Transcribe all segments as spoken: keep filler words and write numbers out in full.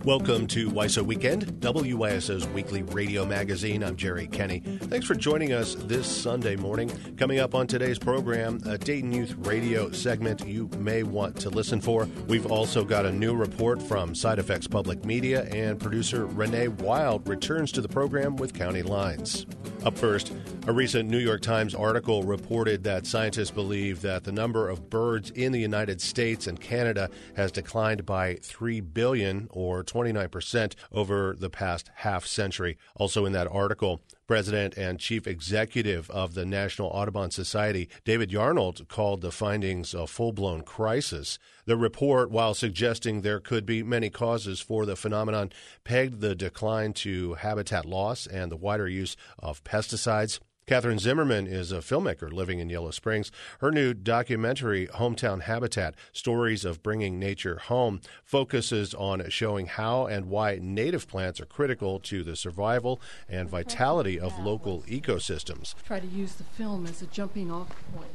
Welcome to W I S O Weekend, W I S O's weekly radio magazine. I'm Jerry Kenny. Thanks for joining us this Sunday morning. Coming up on today's program, a Dayton Youth Radio segment you may want to listen for. We've also got a new report from Side Effects Public Media, and producer Renee Wild returns to the program with County Lines. Up first, a recent New York Times article reported that scientists believe that the number of birds in the United States and Canada has declined by three billion, or twenty-nine percent, over the past half century. Also in that article, President and Chief Executive of the National Audubon Society, David Yarnold, called the findings a full-blown crisis. The report, while suggesting there could be many causes for the phenomenon, pegged the decline to habitat loss and the wider use of pesticides. Catherine Zimmerman is a filmmaker living in Yellow Springs. Her new documentary, Hometown Habitat, Stories of Bringing Nature Home, focuses on showing how and why native plants are critical to the survival and vitality of local ecosystems. Try to use the film as a jumping off point.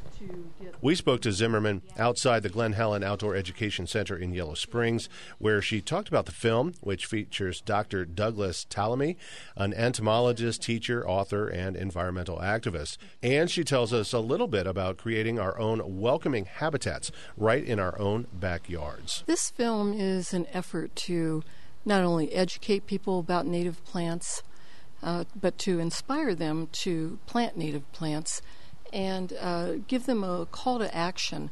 We spoke to Zimmerman outside the Glen Helen Outdoor Education Center in Yellow Springs, where she talked about the film, which features Doctor Douglas Tallamy, an entomologist, teacher, author, and environmental activist. And she tells us a little bit about creating our own welcoming habitats right in our own backyards. This film is an effort to not only educate people about native plants, uh, but to inspire them to plant native plants and uh, give them a call to action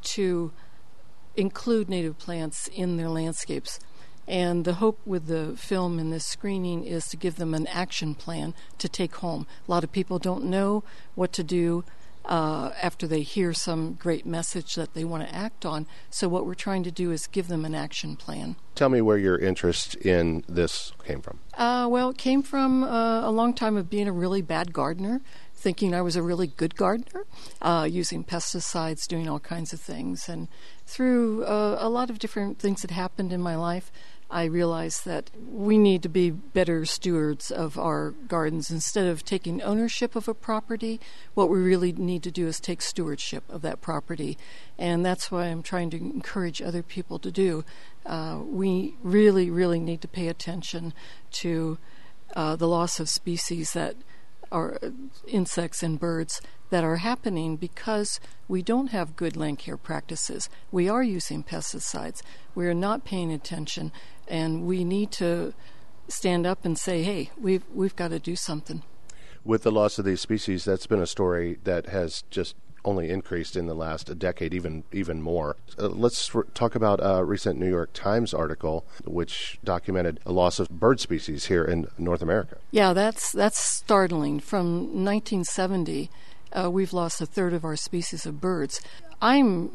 to include native plants in their landscapes. And the hope with the film and this screening is to give them an action plan to take home. A lot of people don't know what to do uh, after they hear some great message that they want to act on. So what we're trying to do is give them an action plan. Tell me where your interest in this came from. Uh, well, it came from uh, a long time of being a really bad gardener, thinking I was a really good gardener, uh, using pesticides, doing all kinds of things. And through uh, a lot of different things that happened in my life, I realized that we need to be better stewards of our gardens. Instead of taking ownership of a property, what we really need to do is take stewardship of that property. And that's what I'm trying to encourage other people to do. Uh, we really, really need to pay attention to uh, the loss of species that are insects and birds that are happening because we don't have good land care practices. We are using pesticides. We are not paying attention, and we need to stand up and say, hey, we've we've got to do something. With the loss of these species, that's been a story that has just only increased in the last decade, even even more. Uh, let's r- talk about a recent New York Times article which documented a loss of bird species here in North America. Yeah, that's that's startling. From nineteen seventy, uh, we've lost a third of our species of birds. I'm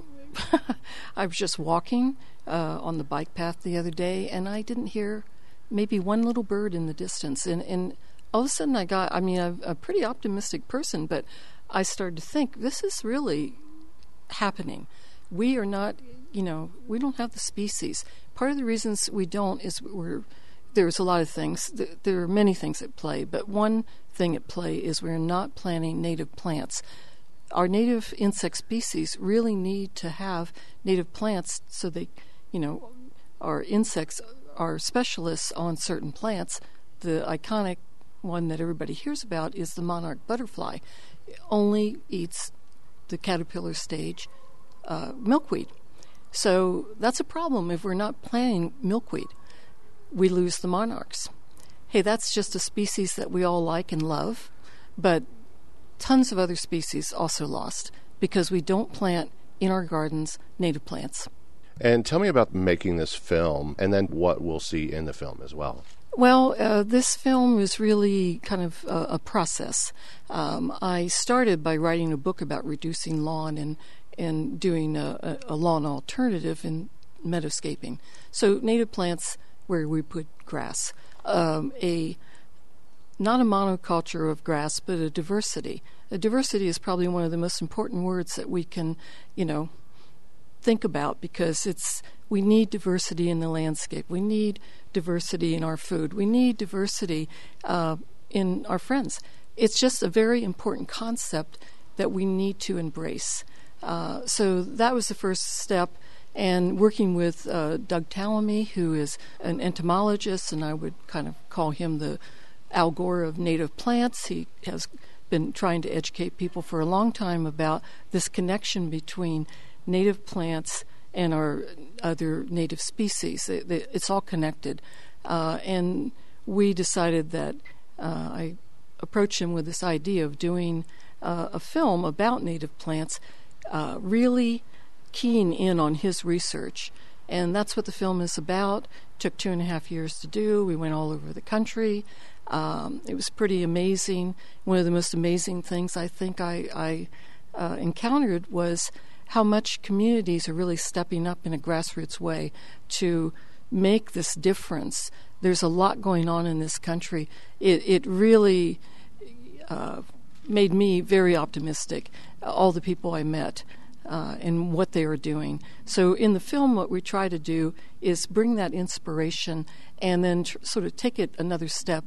I was just walking uh, on the bike path the other day, and I didn't hear maybe one little bird in the distance. And, and all of a sudden I got, I mean, I'm a pretty optimistic person, but I started to think, this is really happening. We are not, you know, we don't have the species. Part of the reasons we don't is we're, there's a lot of things. There are many things at play, but one thing at play is we're not planting native plants. Our native insect species really need to have native plants so they, you know, our insects are specialists on certain plants. The iconic one that everybody hears about is the monarch butterfly. Only eats the caterpillar stage uh, milkweed. So that's a problem if we're not planting milkweed. We lose the monarchs. Hey, that's just a species that we all like and love, but tons of other species also lost because we don't plant in our gardens native plants. And tell me about making this film and then what we'll see in the film as well. Well, uh, this film is really kind of a, a process. Um, I started by writing a book about reducing lawn and, and doing a, a lawn alternative in meadowscaping. So native plants where we put grass. Um, a not a monoculture of grass, but a diversity. A diversity is probably one of the most important words that we can, you know, think about because it's we need diversity in the landscape. We need diversity in our food. We need diversity uh, in our friends. It's just a very important concept that we need to embrace. Uh, so that was the first step. and working with uh, Doug Tallamy, who is an entomologist, and I would kind of call him the Al Gore of native plants. He has been trying to educate people for a long time about this connection between native plants and our other native species. It, it, it's all connected. Uh, and we decided that uh, I approached him with this idea of doing uh, a film about native plants, uh, really keying in on his research. And that's what the film is about. It took two and a half years to do. We went all over the country. Um, it was pretty amazing. One of the most amazing things I think I, I uh, encountered was how much communities are really stepping up in a grassroots way to make this difference. There's a lot going on in this country. It, it really uh, made me very optimistic, all the people I met uh, and what they were doing. So in the film, what we try to do is bring that inspiration and then tr- sort of take it another step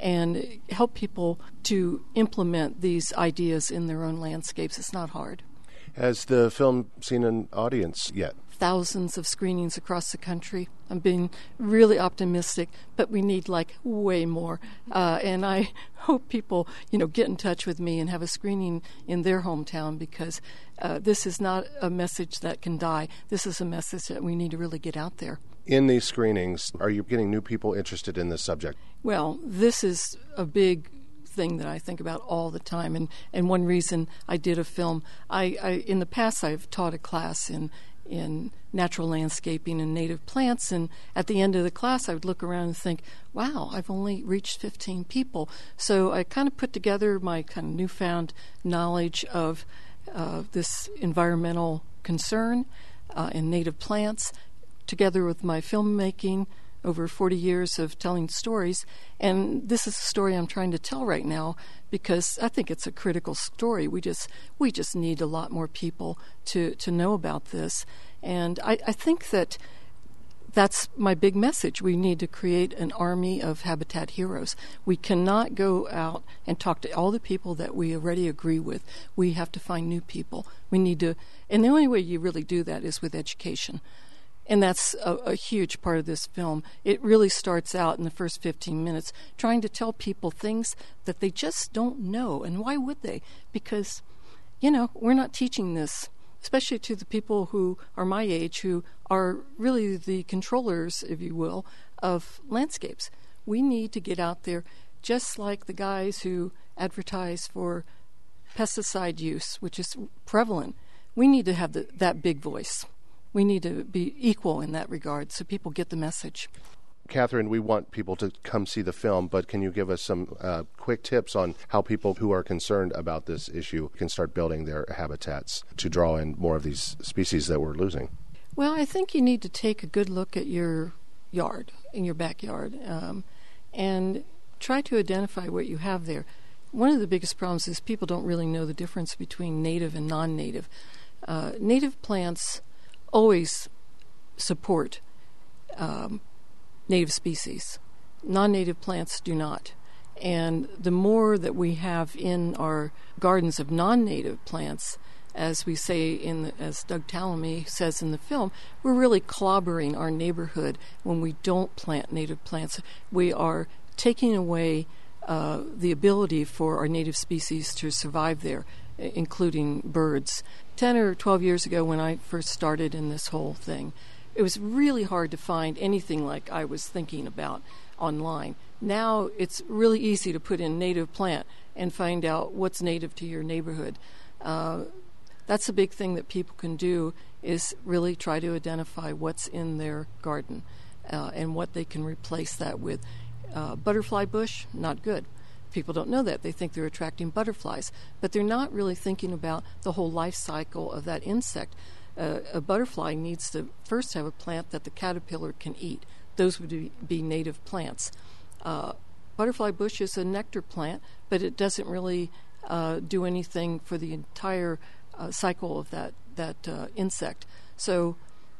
and help people to implement these ideas in their own landscapes. It's not hard. Has the film seen an audience yet? Thousands of screenings across the country. I'm being really optimistic, but we need like way more. Uh, and I hope people, you know, get in touch with me and have a screening in their hometown, because uh, this is not a message that can die. This is a message that we need to really get out there. In these screenings, are you getting new people interested in this subject? Well, this is a big thing that I think about all the time, and, and one reason I did a film. I, I in the past I've taught a class in in natural landscaping and native plants, and at the end of the class I would look around and think, wow, I've only reached fifteen people. So I kind of put together my kind of newfound knowledge of uh, this environmental concern uh, in native plants, together with my filmmaking over forty years of telling stories. And this is a story I'm trying to tell right now because I think it's a critical story. We just we just need a lot more people to, to know about this. And I, I think that that's my big message. We need to create an army of habitat heroes. We cannot go out and talk to all the people that we already agree with. We have to find new people. We need to, and the only way you really do that is with education. And that's a, a huge part of this film. It really starts out in the first fifteen minutes trying to tell people things that they just don't know. And why would they? Because, you know, we're not teaching this, especially to the people who are my age, who are really the controllers, if you will, of landscapes. We need to get out there, just like the guys who advertise for pesticide use, which is prevalent. We need to have the, that big voice. We need to be equal in that regard so people get the message. Catherine, we want people to come see the film, but can you give us some uh, quick tips on how people who are concerned about this issue can start building their habitats to draw in more of these species that we're losing? Well, I think you need to take a good look at your yard, in your backyard, um, and try to identify what you have there. One of the biggest problems is people don't really know the difference between native and non-native. Uh, native plants always support um, native species. Non-native plants do not. And the more that we have in our gardens of non-native plants, as we say in the, as Doug Tallamy says in the film, we're really clobbering our neighborhood when we don't plant native plants. We are taking away uh, the ability for our native species to survive there, including birds. Ten or twelve years ago, when I first started in this whole thing, it was really hard to find anything like I was thinking about online. Now it's really easy to put in native plant and find out what's native to your neighborhood. Uh, that's a big thing that people can do, is really try to identify what's in their garden uh, and what they can replace that with. Uh, butterfly bush, not good. People don't know that. They think they're attracting butterflies, but they're not really thinking about the whole life cycle of that insect. Uh, a butterfly needs to first have a plant that the caterpillar can eat. Those would be, be native plants. Uh, butterfly bush is a nectar plant, but it doesn't really uh, do anything for the entire uh, cycle of that, that uh, insect. So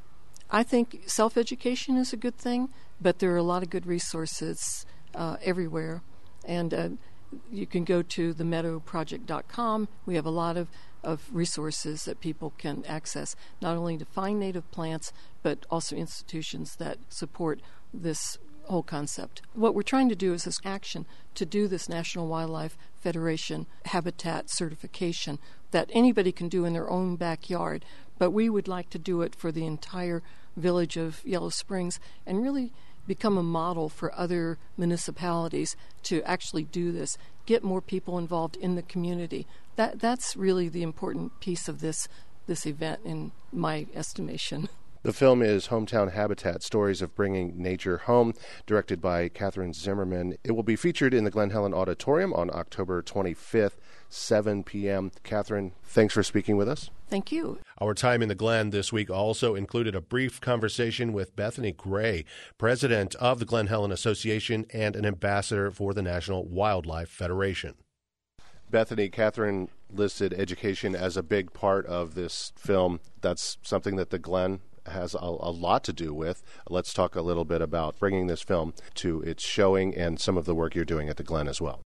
I think self-education is a good thing, but there are a lot of good resources uh, everywhere. And uh, you can go to the meadow project dot com. We have a lot of of resources that people can access, not only to find native plants, but also institutions that support this whole concept. What we're trying to do is this action to do this National Wildlife Federation habitat certification that anybody can do in their own backyard, but we would like to do it for the entire village of Yellow Springs and really become a model for other municipalities to actually do this, get more people involved in the community. That that's really the important piece of this this event in my estimation. The film is Hometown Habitat, Stories of Bringing Nature Home, directed by Catherine Zimmerman. It will be featured in the Glen Helen Auditorium on October twenty-fifth, seven p.m. Catherine, thanks for speaking with us. Thank you. Our time in the Glen this week also included a brief conversation with Bethany Gray, president of the Glen Helen Association and an ambassador for the National Wildlife Federation. Bethany, Catherine listed education as a big part of this film. That's something that the Glen has a, a lot to do with. Let's talk a little bit about bringing this film to its showing and some of the work you're doing at the Glen as well.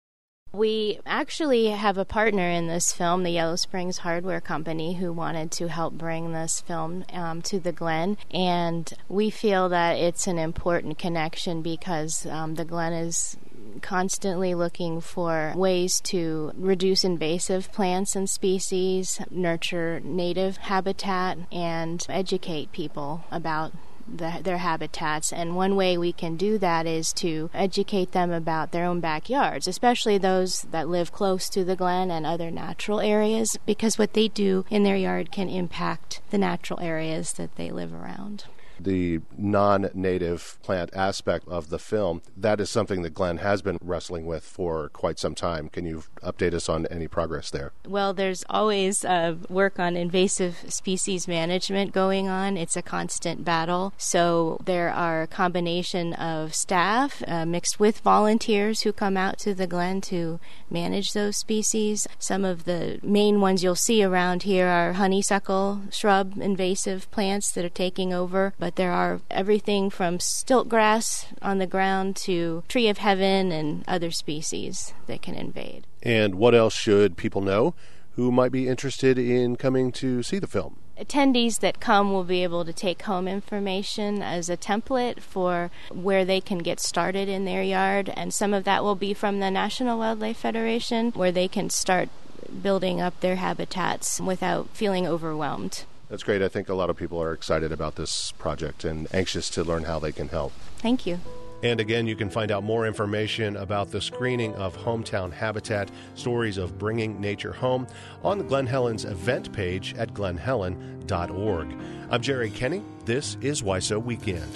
We actually have a partner in this film, the Yellow Springs Hardware Company, who wanted to help bring this film um, to the Glen. And we feel that it's an important connection because um, the Glen is constantly looking for ways to reduce invasive plants and species, nurture native habitat, and educate people about The, their habitats. And one way we can do that is to educate them about their own backyards, especially those that live close to the Glen and other natural areas, because what they do in their yard can impact the natural areas that they live around. The non-native plant aspect of the film, that is something that Glen has been wrestling with for quite some time. Can you update us on any progress there? Well, there's always uh, work on invasive species management going on. It's a constant battle. So there are a combination of staff uh, mixed with volunteers who come out to the Glen to manage those species. Some of the main ones you'll see around here are honeysuckle shrub invasive plants that are taking over. But there are everything from stilt grass on the ground to tree of heaven and other species that can invade. And what else should people know who might be interested in coming to see the film? Attendees that come will be able to take home information as a template for where they can get started in their yard, and some of that will be from the National Wildlife Federation, where they can start building up their habitats without feeling overwhelmed. That's great. I think a lot of people are excited about this project and anxious to learn how they can help. Thank you. And again, you can find out more information about the screening of Hometown Habitat, Stories of Bringing Nature Home, on the Glen Helen's event page at glen helen dot org. I'm Jerry Kenny. This is W I S O Weekend.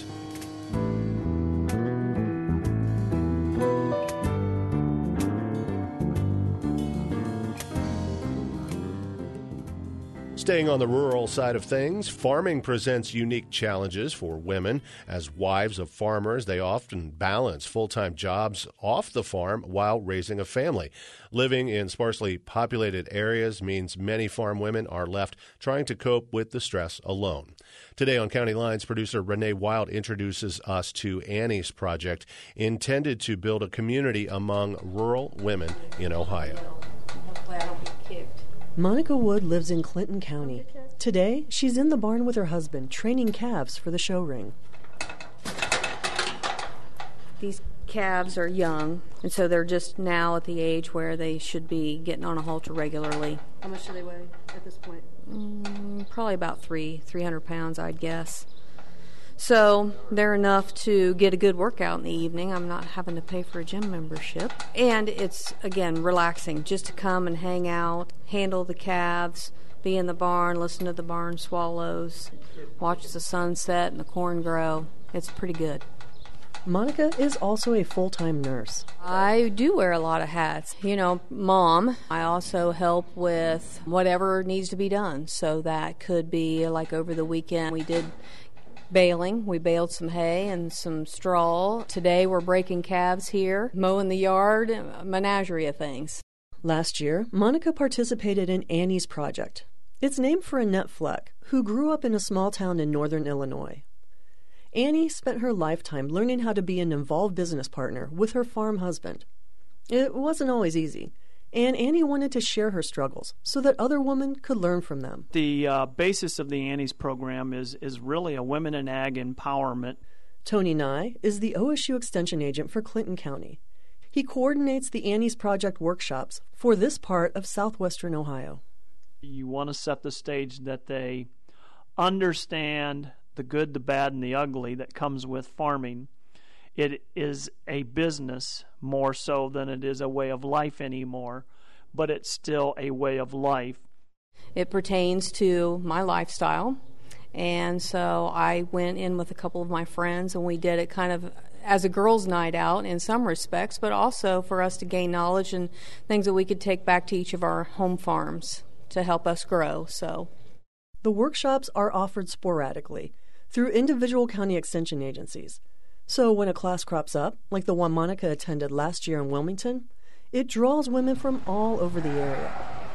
Staying on the rural side of things, farming presents unique challenges for women. As wives of farmers, they often balance full-time jobs off the farm while raising a family. Living in sparsely populated areas means many farm women are left trying to cope with the stress alone. Today on County Lines, producer Renee Wild introduces us to Annie's Project, intended to build a community among rural women in Ohio. Hopefully I don't get kicked. Monica Wood lives in Clinton County. Today, she's in the barn with her husband, training calves for the show ring. These calves are young, and so they're just now at the age where they should be getting on a halter regularly. How much do they weigh at this point? Mm, probably about three, three hundred pounds, I'd guess. So they're enough to get a good workout in the evening. I'm not having to pay for a gym membership. And it's, again, relaxing just to come and hang out, handle the calves, be in the barn, listen to the barn swallows, watch the sunset and the corn grow. It's pretty good. Monica is also a full-time nurse. I do wear a lot of hats. You know, mom. I also help with whatever needs to be done. So that could be like over the weekend we did baling. We baled some hay and some straw. Today we're breaking calves here, mowing the yard, a menagerie of things. Last year, Monica participated in Annie's Project. It's named for Annette Fleck, who grew up in a small town in northern Illinois. Annie spent her lifetime learning how to be an involved business partner with her farm husband. It wasn't always easy. And Annie wanted to share her struggles so that other women could learn from them. The uh, basis of the Annie's program is, is really a women in ag empowerment. Tony Nye is the O S U Extension agent for Clinton County. He coordinates the Annie's Project workshops for this part of southwestern Ohio. You want to set the stage that they understand the good, the bad, and the ugly that comes with farming. It is a business more so than it is a way of life anymore, but it's still a way of life. It pertains to my lifestyle, and so I went in with a couple of my friends, and we did it kind of as a girls' night out in some respects, but also for us to gain knowledge and things that we could take back to each of our home farms to help us grow. So, the workshops are offered sporadically through individual county extension agencies. So when a class crops up, like the one Monica attended last year in Wilmington, it draws women from all over the area.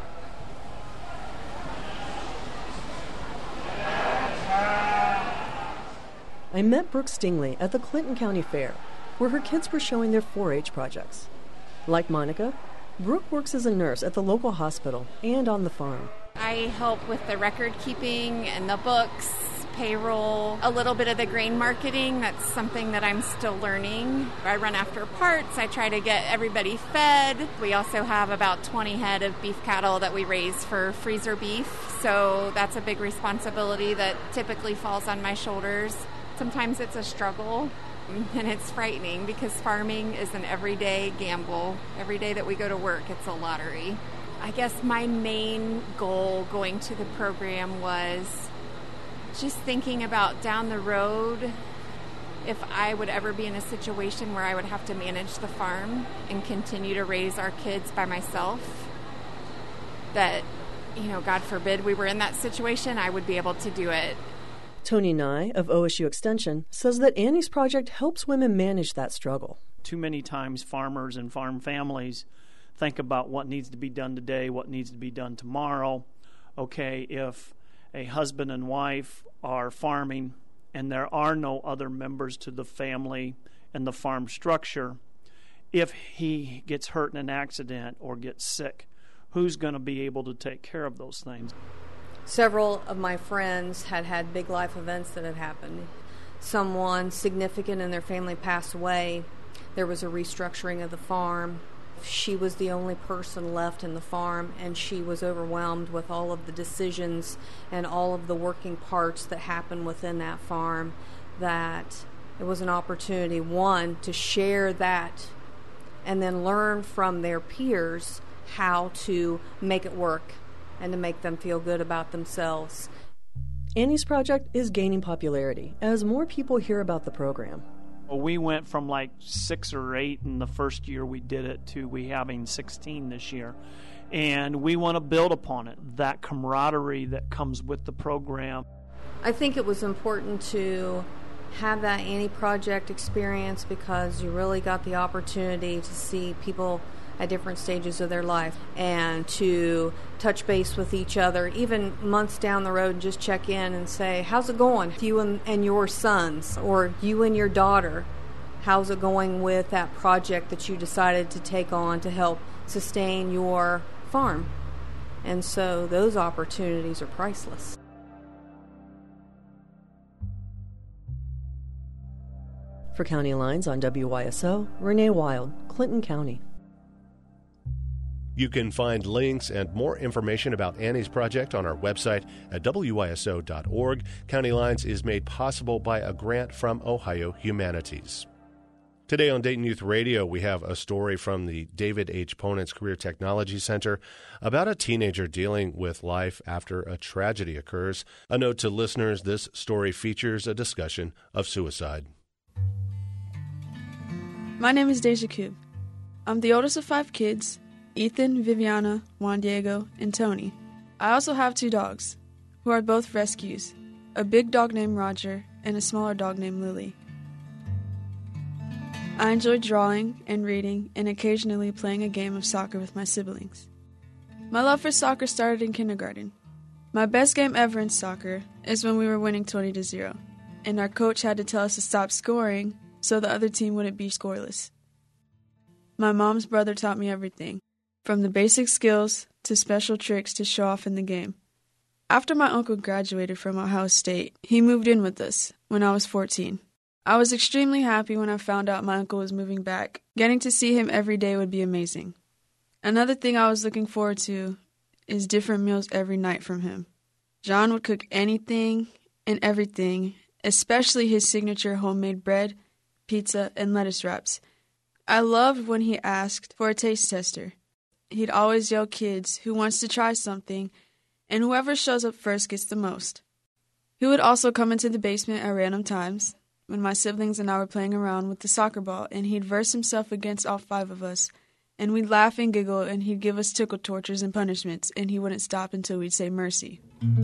I met Brooke Stingley at the Clinton County Fair, where her kids were showing their four H projects. Like Monica, Brooke works as a nurse at the local hospital and on the farm. I help with the record keeping and the books, payroll, a little bit of the grain marketing. That's something that I'm still learning. I run after parts. I try to get everybody fed. We also have about twenty head of beef cattle that we raise for freezer beef. So that's a big responsibility that typically falls on my shoulders. Sometimes it's a struggle and it's frightening because farming is an everyday gamble. Every day that we go to work, it's a lottery. I guess my main goal going to the program was just thinking about down the road if I would ever be in a situation where I would have to manage the farm and continue to raise our kids by myself, that, you know, God forbid we were in that situation, I would be able to do it. Tony Nye of O S U Extension says that Annie's Project helps women manage that struggle. Too many times farmers and farm families think about what needs to be done today, what needs to be done tomorrow. Okay, if a husband and wife are farming and there are no other members to the family and the farm structure, if he gets hurt in an accident or gets sick, who's going to be able to take care of those things? Several of my friends had had big life events that had happened. Someone significant in their family passed away. There was a restructuring of the farm. She was the only person left in the farm, and she was overwhelmed with all of the decisions and all of the working parts that happen within that farm, that it was an opportunity, one, to share that and then learn from their peers how to make it work and to make them feel good about themselves. Annie's Project is gaining popularity as more people hear about the program. Well, we went from like six or eight in the first year we did it to we having sixteen this year. And we want to build upon it, that camaraderie that comes with the program. I think it was important to have that Annie Project experience because you really got the opportunity to see people at different stages of their life and to touch base with each other, even months down the road, and just check in and say, how's it going with you and, and your sons, or you and your daughter? How's it going with that project that you decided to take on to help sustain your farm? And so those opportunities are priceless. For County Lines on W Y S O, Renee Wild, Clinton County. You can find links and more information about Annie's Project on our website at W Y S O dot org. County Lines is made possible by a grant from Ohio Humanities. Today on Dayton Youth Radio, we have a story from the David H. Ponitz Career Technology Center about a teenager dealing with life after a tragedy occurs. A note to listeners, this story features a discussion of suicide. My name is Deja Kube. I'm the oldest of five kids, Ethan, Viviana, Juan Diego, and Tony. I also have two dogs, who are both rescues, a big dog named Roger and a smaller dog named Lily. I enjoy drawing and reading and occasionally playing a game of soccer with my siblings. My love for soccer started in kindergarten. My best game ever in soccer is when we were winning twenty to zero, and our coach had to tell us to stop scoring so the other team wouldn't be scoreless. My mom's brother taught me everything. from the basic skills to special tricks to show off in the game. After my uncle graduated from Ohio State, he moved in with us when I was fourteen. I was extremely happy when I found out my uncle was moving back. Getting to see him every day would be amazing. Another thing I was looking forward to is different meals every night from him. John would cook anything and everything, especially his signature homemade bread, pizza, and lettuce wraps. I loved when he asked for a taste tester. He'd always yell kids who wants to try something, and whoever shows up first gets the most. He would also come into the basement at random times when my siblings and I were playing around with the soccer ball, and he'd verse himself against all five of us, and we'd laugh and giggle, and he'd give us tickle tortures and punishments, and he wouldn't stop until we'd say mercy.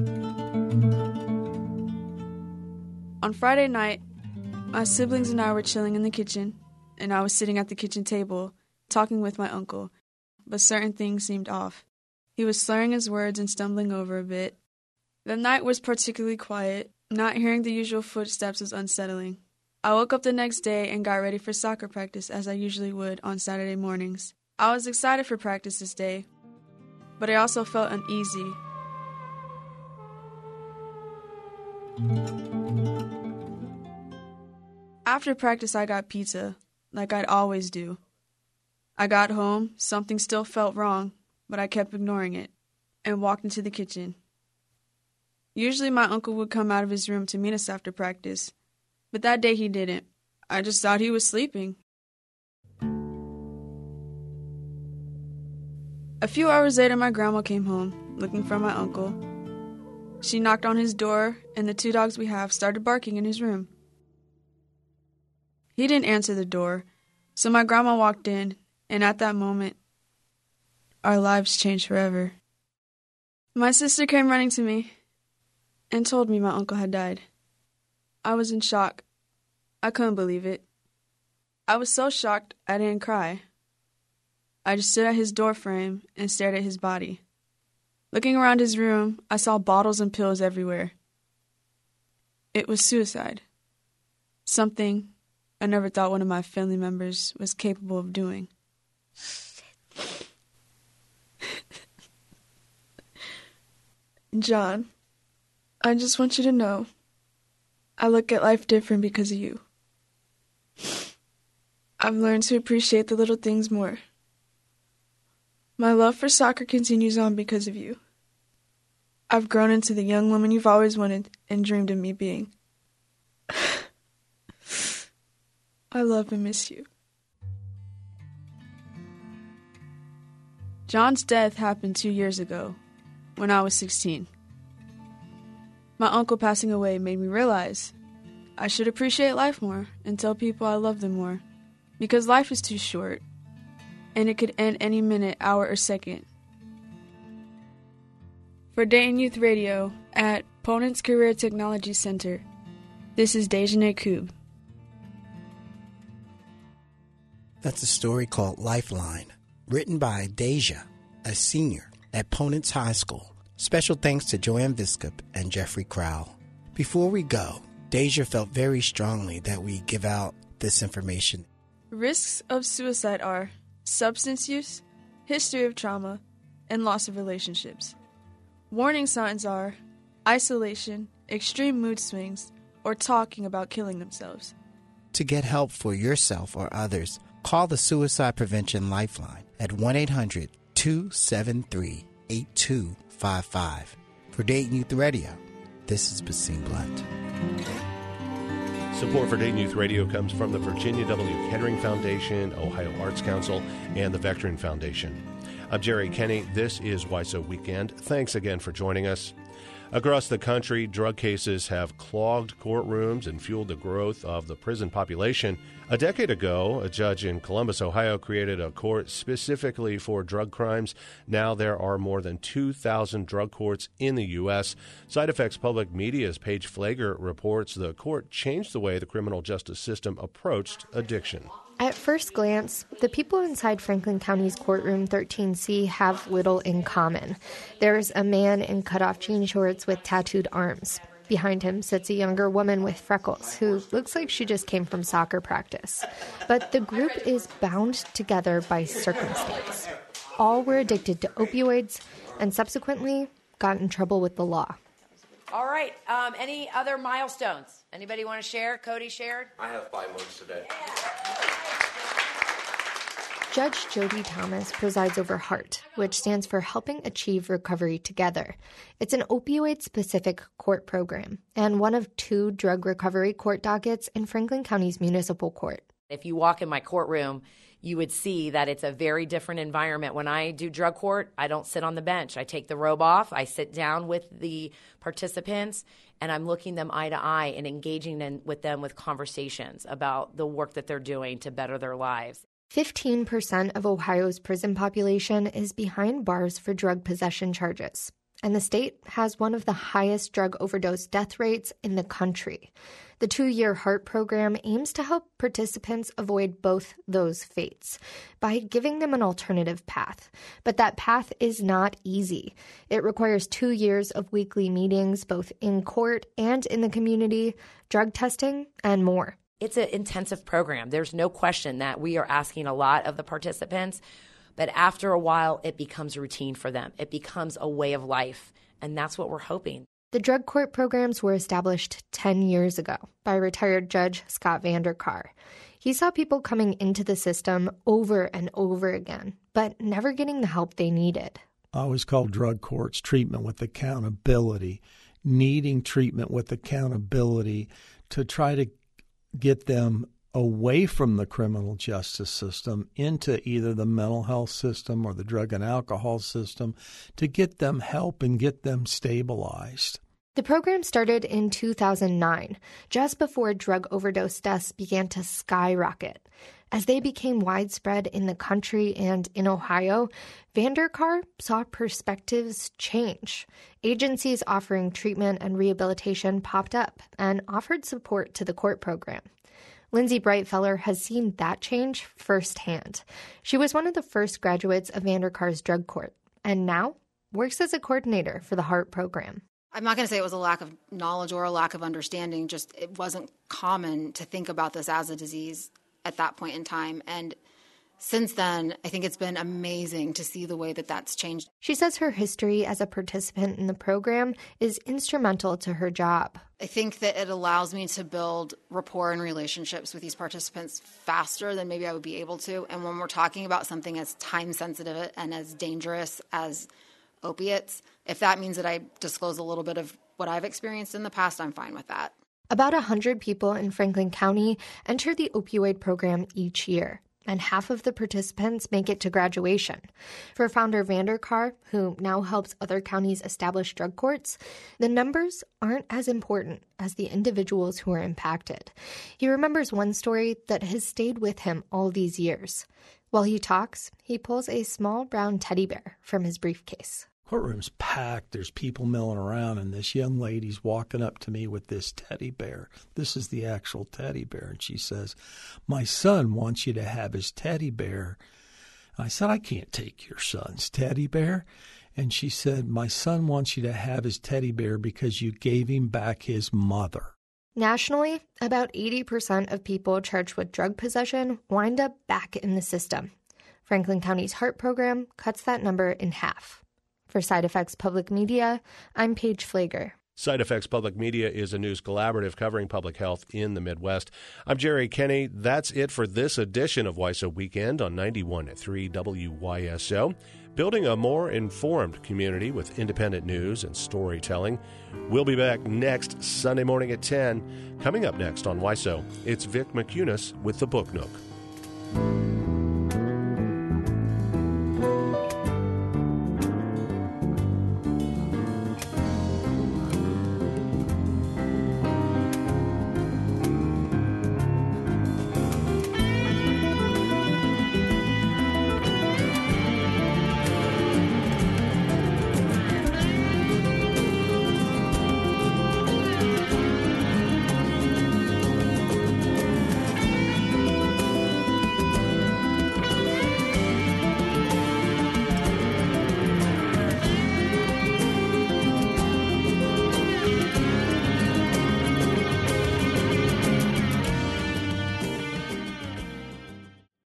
On Friday night, my siblings and I were chilling in the kitchen, and I was sitting at the kitchen table talking with my uncle, but certain things seemed off. He was slurring his words and stumbling over a bit. The night was particularly quiet. Not hearing the usual footsteps was unsettling. I woke up the next day and got ready for soccer practice as I usually would on Saturday mornings. I was excited for practice this day, but I also felt uneasy. After practice, I got pizza, like I'd always do. I got home, something still felt wrong, but I kept ignoring it, and walked into the kitchen. Usually my uncle would come out of his room to meet us after practice, but that day he didn't. I just thought he was sleeping. A few hours later, my grandma came home, looking for my uncle. She knocked on his door, and the two dogs we have started barking in his room. He didn't answer the door, so my grandma walked in, and at that moment, our lives changed forever. My sister came running to me and told me my uncle had died. I was in shock. I couldn't believe it. I was so shocked I didn't cry. I just stood at his door frame and stared at his body. Looking around his room, I saw bottles and pills everywhere. It was suicide. Something I never thought one of my family members was capable of doing. John, I just want you to know, I look at life different because of you. I've learned to appreciate the little things more. My love for soccer continues on because of you. I've grown into the young woman you've always wanted and dreamed of me being. I love and miss you. John's death happened two years ago, when I was sixteen. My uncle passing away made me realize I should appreciate life more and tell people I love them more, because life is too short, and it could end any minute, hour, or second. For Dayton Youth Radio at Ponent's Career Technology Center, this is Dejane Koob. That's a story called Lifeline, written by Deja, a senior at Ponent's High School. Special thanks to Joanne Viscup and Jeffrey Crowell. Before we go, Deja felt very strongly that we give out this information. Risks of suicide are substance use, history of trauma, and loss of relationships. Warning signs are isolation, extreme mood swings, or talking about killing themselves. To get help for yourself or others, call the Suicide Prevention Lifeline at one eight hundred two seven three eight two five five. For Dayton Youth Radio, this is Basim Blunt. Support for Dayton Youth Radio comes from the Virginia W. Kettering Foundation, Ohio Arts Council, and the Vectren Foundation. I'm Jerry Kenny. This is Why So Weekend. Thanks again for joining us. Across the country, drug cases have clogged courtrooms and fueled the growth of the prison population. A decade ago, a judge in Columbus, Ohio, created a court specifically for drug crimes. Now there are more than two thousand drug courts in the U S Side Effects Public Media's Paige Flager reports the court changed the way the criminal justice system approached addiction. At first glance, the people inside Franklin County's courtroom thirteen C have little in common. There's a man in cutoff jean shorts with tattooed arms. Behind him sits a younger woman with freckles who looks like she just came from soccer practice. But the group is bound together by circumstance. all were addicted to opioids and subsequently got in trouble with the law. All right. Um, any other milestones? Anybody want to share? Cody shared? I have five months today. Judge Jody Thomas presides over HART, which stands for Helping Achieve Recovery Together. It's an opioid-specific court program and one of two drug recovery court dockets in Franklin County's municipal court. If you walk in my courtroom, you would see that it's a very different environment. When I do drug court, I don't sit on the bench. I take the robe off. I sit down with the participants, and I'm looking them eye to eye and engaging in, with them with conversations about the work that they're doing to better their lives. fifteen percent of Ohio's prison population is behind bars for drug possession charges, and the state has one of the highest drug overdose death rates in the country. The two-year HART program aims to help participants avoid both those fates by giving them an alternative path. But that path is not easy. It requires two years of weekly meetings, both in court and in the community, drug testing, and more. It's an intensive program. There's no question that we are asking a lot of the participants, but after a while, it becomes routine for them. It becomes a way of life, and that's what we're hoping. The drug court programs were established ten years ago by retired Judge Scott Vanderkar. He saw people coming into the system over and over again, but never getting the help they needed. I always call drug courts treatment with accountability, needing treatment with accountability to try to get them away from the criminal justice system into either the mental health system or the drug and alcohol system to get them help and get them stabilized. The program started in two thousand nine, just before drug overdose deaths began to skyrocket. As they became widespread in the country and in Ohio, Vanderkar saw perspectives change. Agencies offering treatment and rehabilitation popped up and offered support to the court program. Lindsay Breitfeller has seen that change firsthand. She was one of the first graduates of Vanderkar's drug court and now works as a coordinator for the HART program. I'm not going to say it was a lack of knowledge or a lack of understanding, just it wasn't common to think about this as a disease at that point in time. And since then, I think it's been amazing to see the way that that's changed. She says her history as a participant in the program is instrumental to her job. I think that it allows me to build rapport and relationships with these participants faster than maybe I would be able to. And when we're talking about something as time-sensitive and as dangerous as opiates, if that means that I disclose a little bit of what I've experienced in the past, I'm fine with that. About one hundred people in Franklin County enter the opioid program each year, and half of the participants make it to graduation. For founder Vanderkar, who now helps other counties establish drug courts, the numbers aren't as important as the individuals who are impacted. He remembers one story that has stayed with him all these years. While he talks, he pulls a small brown teddy bear from his briefcase. Courtroom's packed. There's people milling around, and this young lady's walking up to me with this teddy bear. This is the actual teddy bear. And she says, "My son wants you to have his teddy bear." I said, "I can't take your son's teddy bear." And she said, "My son wants you to have his teddy bear because you gave him back his mother." Nationally, about eighty percent of people charged with drug possession wind up back in the system. Franklin County's HART program cuts that number in half. For Side Effects Public Media, I'm Paige Flager. Side Effects Public Media is a news collaborative covering public health in the Midwest. I'm Jerry Kenny. That's it for this edition of W I S O Weekend on ninety-one point three W Y S O. Building a more informed community with independent news and storytelling. We'll be back next Sunday morning at ten. Coming up next on W I S O, it's Vic McCunis with the Book Nook.